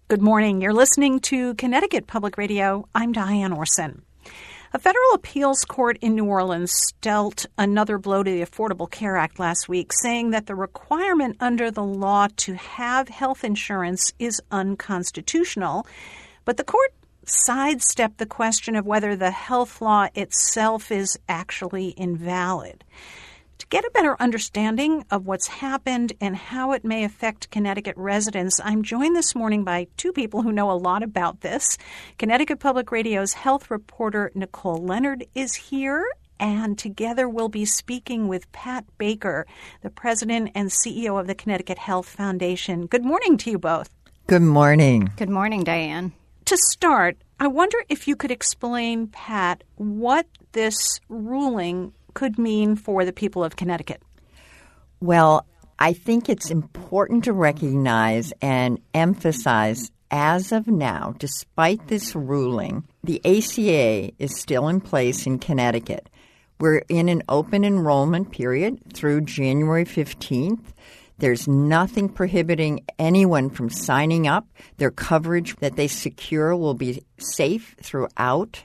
Good morning. You're listening to Connecticut Public Radio. I'm Diane Orson. A federal appeals court in New Orleans dealt another blow to the Affordable Care Act last week, saying that the requirement under the law to have health insurance is unconstitutional. But the court sidestepped the question of whether the health law itself is actually invalid. To get a better understanding of what's happened and how it may affect Connecticut residents, I'm joined this morning by two people who know a lot about this. Connecticut Public Radio's health reporter Nicole Leonard is here, and together we'll be speaking with Pat Baker, the president and CEO of the Connecticut Health Foundation. Good morning to you both. Good morning. Good morning, Diane. To start, I wonder if you could explain, Pat, what this ruling could mean for the people of Connecticut. Well, I think it's important to recognize and emphasize, as of now, despite this ruling, the ACA is still in place in Connecticut. We're in an open enrollment period through January 15th. There's nothing prohibiting anyone from signing up. Their coverage that they secure will be safe throughout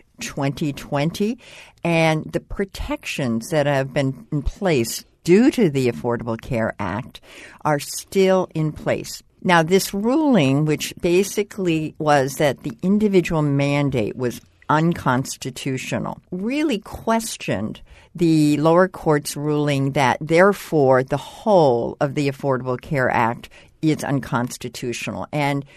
2020, and the protections that have been in place due to the Affordable Care Act are still in place. Now, this ruling, which basically was that the individual mandate was unconstitutional, really questioned the lower court's ruling that, therefore, the whole of the Affordable Care Act is unconstitutional, and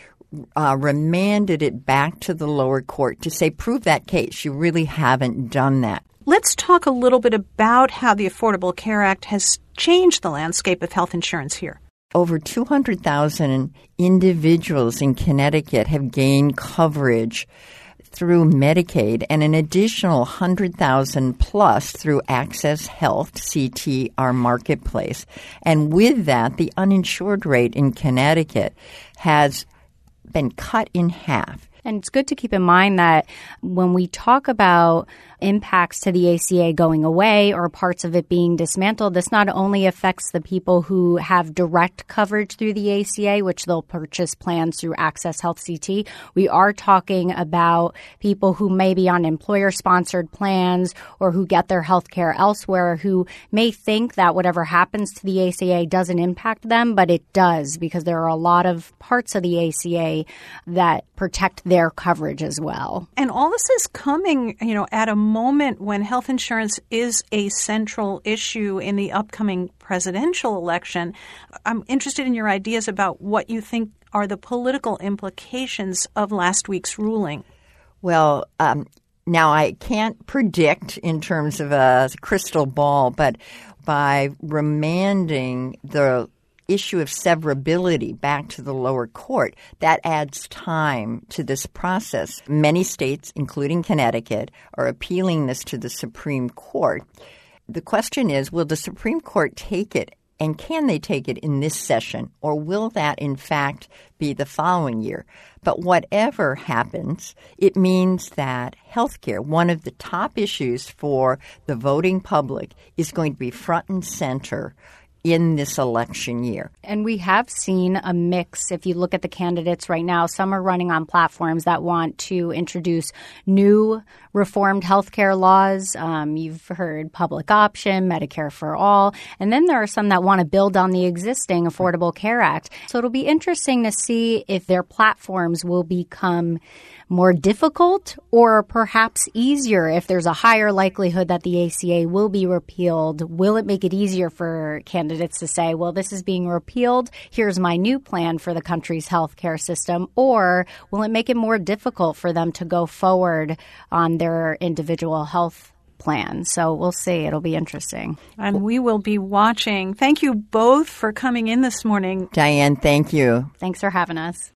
remanded it back to the lower court to say, prove that case. You really haven't done that. Let's talk a little bit about how the Affordable Care Act has changed the landscape of health insurance here. Over 200,000 individuals in Connecticut have gained coverage through Medicaid, and an additional 100,000 plus through Access Health, CT, our marketplace. And with that, the uninsured rate in Connecticut has been cut in half. And it's good to keep in mind that when we talk about impacts to the ACA going away or parts of it being dismantled, this not only affects the people who have direct coverage through the ACA, which they'll purchase plans through Access Health CT. We are talking about people who may be on employer-sponsored plans or who get their health care elsewhere, who may think that whatever happens to the ACA doesn't impact them, but it does, because there are a lot of parts of the ACA that protect their coverage as well. And all this is coming, at a moment when health insurance is a central issue in the upcoming presidential election. I'm interested in your ideas about what you think are the political implications of last week's ruling. Well, now I can't predict in terms of a crystal ball, but by remanding the issue of severability back to the lower court, that adds time to this process. Many states, including Connecticut, are appealing this to the Supreme Court. The question is, will the Supreme Court take it, and can they take it in this session, or will that, in fact, be the following year? But whatever happens, it means that healthcare, one of the top issues for the voting public, is going to be front and center in this election year. And we have seen a mix. If you look at the candidates right now, some are running on platforms that want to introduce new reformed healthcare laws. You've heard public option, Medicare for all. And then there are some that want to build on the existing Affordable Care Act. So it'll be interesting to see if their platforms will become more difficult or perhaps easier. If there's a higher likelihood that the ACA will be repealed, will it make it easier for candidates to say, well, this is being repealed, here's my new plan for the country's healthcare system? Or will it make it more difficult for them to go forward on their individual health plan? So we'll see. It'll be interesting. And we will be watching. Thank you both for coming in this morning. Diane, thank you. Thanks for having us.